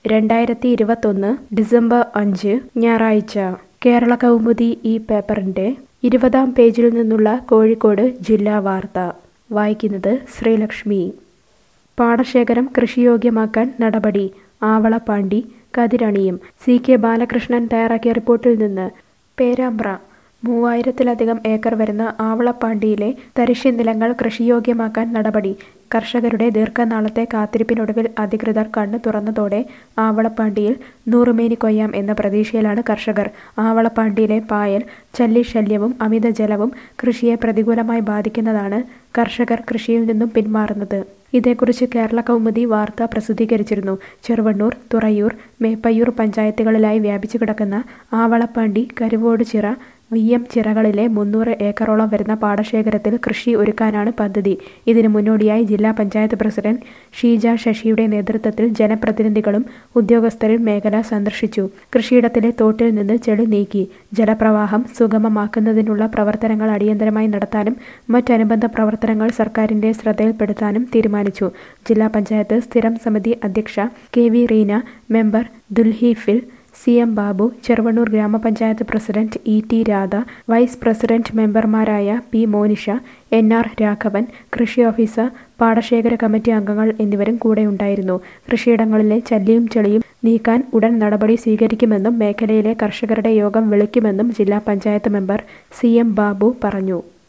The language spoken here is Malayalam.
2021 ഡിസംബർ 5 ഞായറാഴ്ച കേരള കൗമുദി ഈ പേപ്പറിന്റെ 20-ാം പേജിൽ നിന്നുള്ള കോഴിക്കോട് ജില്ലാ വാർത്ത വായിക്കുന്നത് ശ്രീലക്ഷ്മി. പാടശേഖരം കൃഷിയോഗ്യമാക്കാൻ നടപടി, ആവളപ്പാണ്ടി കതിരണിയും. CK ബാലകൃഷ്ണൻ തയ്യാറാക്കിയ റിപ്പോർട്ടിൽ നിന്ന്. പേരാമ്പ്ര. 3000-ത്തിലധികം ഏക്കർ വരുന്ന ആവളപ്പാണ്ടിയിലെ തരിശുനിലങ്ങൾ കൃഷിയോഗ്യമാക്കാൻ നടപടി. കർഷകരുടെ ദീർഘനാളത്തെ കാത്തിരിപ്പിനൊടുവിൽ അധികൃതർ കണ്ണു തുറന്നതോടെ ആവളപ്പാണ്ടിയിൽ നൂറുമേനി കൊയ്യാം എന്ന പ്രതീക്ഷയിലാണ് കർഷകർ. ആവളപ്പാണ്ടിയിലെ പായൽ ചല്ലിശല്യവും അമിതജലവും കൃഷിയെ പ്രതികൂലമായി ബാധിക്കുന്നതാണ് കർഷകർ കൃഷിയിൽ നിന്നും പിന്മാറുന്നത്. ഇതേക്കുറിച്ച് കേരള കൗമുദി വാർത്ത പ്രസിദ്ധീകരിച്ചിരുന്നു. ചെറുവണ്ണൂർ, തുറയൂർ, മേപ്പയ്യൂർ പഞ്ചായത്തുകളിലായി വ്യാപിച്ചു കിടക്കുന്ന ആവളപ്പാണ്ടി, കരുവോടുചിറ, VM ചിറകളിലെ 300 ഏക്കറോളം വരുന്ന പാടശേഖരത്തിൽ കൃഷി ഒരുക്കാനാണ് പദ്ധതി. ഇതിനു മുന്നോടിയായി ജില്ലാ പഞ്ചായത്ത് പ്രസിഡന്റ് ഷീജ ശശിയുടെ നേതൃത്വത്തിൽ ജനപ്രതിനിധികളും ഉദ്യോഗസ്ഥരും മേഖല സന്ദർശിച്ചു. കൃഷിയിടത്തിലെ തോട്ടിൽ നിന്ന് ചെളി നീക്കി ജലപ്രവാഹം സുഗമമാക്കുന്നതിനുള്ള പ്രവർത്തനങ്ങൾ അടിയന്തരമായി നടത്താനും മറ്റനുബന്ധ പ്രവർത്തനങ്ങൾ സർക്കാരിന്റെ ശ്രദ്ധയിൽപ്പെടുത്താനും തീരുമാനിച്ചു. ജില്ലാ പഞ്ചായത്ത് സ്ഥിരം സമിതി അധ്യക്ഷ KV റീന, മെമ്പർ ദുൽഹീഫിൽ, CM ബാബു, ചെറുവണ്ണൂർ ഗ്രാമപഞ്ചായത്ത് president ET Radha, vice president മെമ്പർമാരായ P മോനിഷ, NR രാഘവൻ, കൃഷി ഓഫീസർ, പാടശേഖര കമ്മിറ്റി അംഗങ്ങൾ എന്നിവരും കൂടെയുണ്ടായിരുന്നു. കൃഷിയിടങ്ങളിലെ ചല്ലിയും ചെളിയും നീക്കാൻ ഉടൻ നടപടി സ്വീകരിക്കുമെന്നും മേഖലയിലെ കർഷകരുടെ യോഗം വിളിക്കുമെന്നും ജില്ലാ പഞ്ചായത്ത് മെമ്പർ CM ബാബു പറഞ്ഞു.